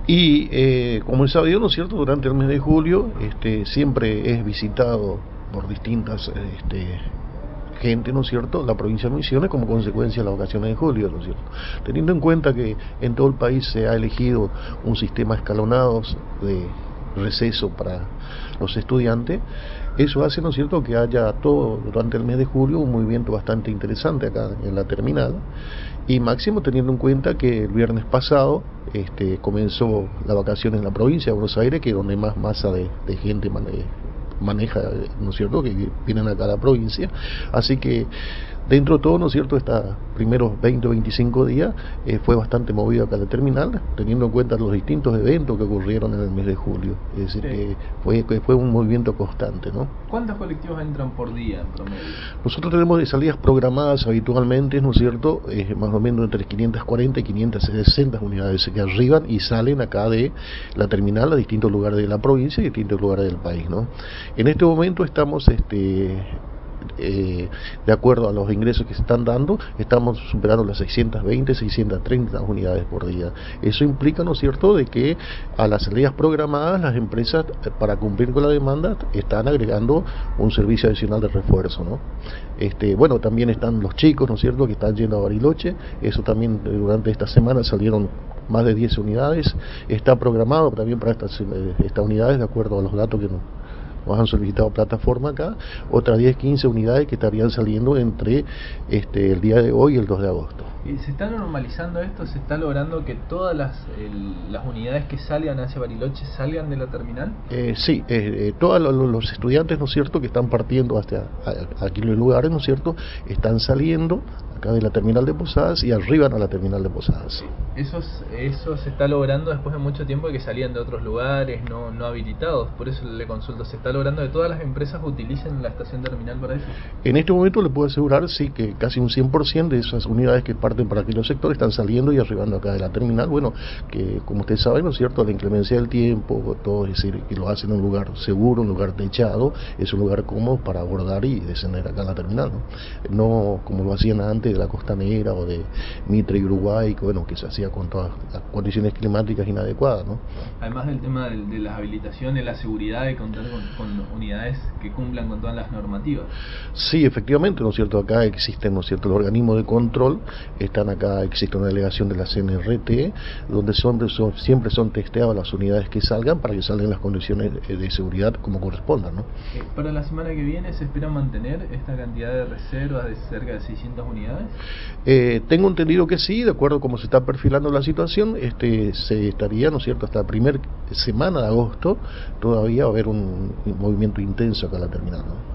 Y como es sabido, ¿no es cierto?, durante el mes de julio siempre es visitado por distintas gente, ¿no es cierto?, la provincia de Misiones como consecuencia de las vacaciones de julio, ¿no es cierto? Teniendo en cuenta que en todo el país se ha elegido un sistema escalonado de receso para los estudiantes, eso hace, ¿no es cierto?, que haya todo durante el mes de julio un movimiento bastante interesante acá en la terminal, y máximo teniendo en cuenta que el viernes pasado comenzó la vacación en la provincia de Buenos Aires, que es donde más masa de gente maneja, ¿no es cierto?, que vienen acá a la provincia. Así que dentro de todo, ¿no es cierto?, estos primeros 20 o 25 días fue bastante movido acá la terminal, teniendo en cuenta los distintos eventos que ocurrieron en el mes de julio. Es decir, que fue un movimiento constante, ¿no? ¿Cuántos colectivos entran por día en promedio? Nosotros tenemos de salidas programadas habitualmente, ¿no es cierto?, más o menos entre 540 y 560 unidades que arriban y salen acá de la terminal a distintos lugares de la provincia y distintos lugares del país, ¿no? En este momento estamos de acuerdo a los ingresos que se están dando, estamos superando las 620, 630 unidades por día. Eso implica, ¿no es cierto?, de que a las salidas programadas las empresas, para cumplir con la demanda, están agregando un servicio adicional de refuerzo, ¿no? Bueno, también están los chicos, ¿no es cierto?, que están yendo a Bariloche. Eso también durante esta semana salieron más de 10 unidades. Está programado también para estas unidades, de acuerdo a los datos que nos han solicitado plataforma acá, otras 10, 15 unidades que estarían saliendo entre el día de hoy y el 2 de agosto. ¿Y se está normalizando esto? ¿Se está logrando que todas las unidades que salgan hacia Bariloche salgan de la terminal? Sí, todos los estudiantes, ¿no es cierto?, que están partiendo hacia aquí los lugares, ¿no es cierto?, están saliendo acá de la terminal de Posadas y arriban a la terminal de Posadas. Eso se está logrando después de mucho tiempo de que salían de otros lugares no habilitados. Por eso le consulto, ¿se está logrando que todas las empresas utilicen la estación terminal para eso? En este momento le puedo asegurar, sí, que casi un 100% de esas unidades que parten para aquellos sectores están saliendo y arribando acá de la terminal. Bueno, que como usted sabe, ¿no es cierto?, la inclemencia del tiempo, todo, es decir, que lo hacen en un lugar seguro, un lugar techado, es un lugar cómodo para abordar y descender acá en la terminal, ¿no? No como lo hacían antes de la Costanera o de Mitre y Uruguay, que bueno, que se hacía con todas las condiciones climáticas inadecuadas, ¿no? Además del tema de las habilitaciones, la seguridad de contar con unidades que cumplan con todas las normativas. Sí, efectivamente, ¿no es cierto?, acá existen, ¿no es cierto?, los organismos de control, están acá, existe una delegación de la CNRT, donde siempre son testeadas las unidades que salgan para que salgan las condiciones de seguridad como correspondan, ¿no? Para la semana que viene, ¿se espera mantener esta cantidad de reservas de cerca de 600 unidades? Tengo entendido que sí, de acuerdo a cómo se está perfilando la situación, se estaría, ¿no es cierto?, hasta la primera semana de agosto todavía va a haber un movimiento intenso acá en la terminal, ¿no?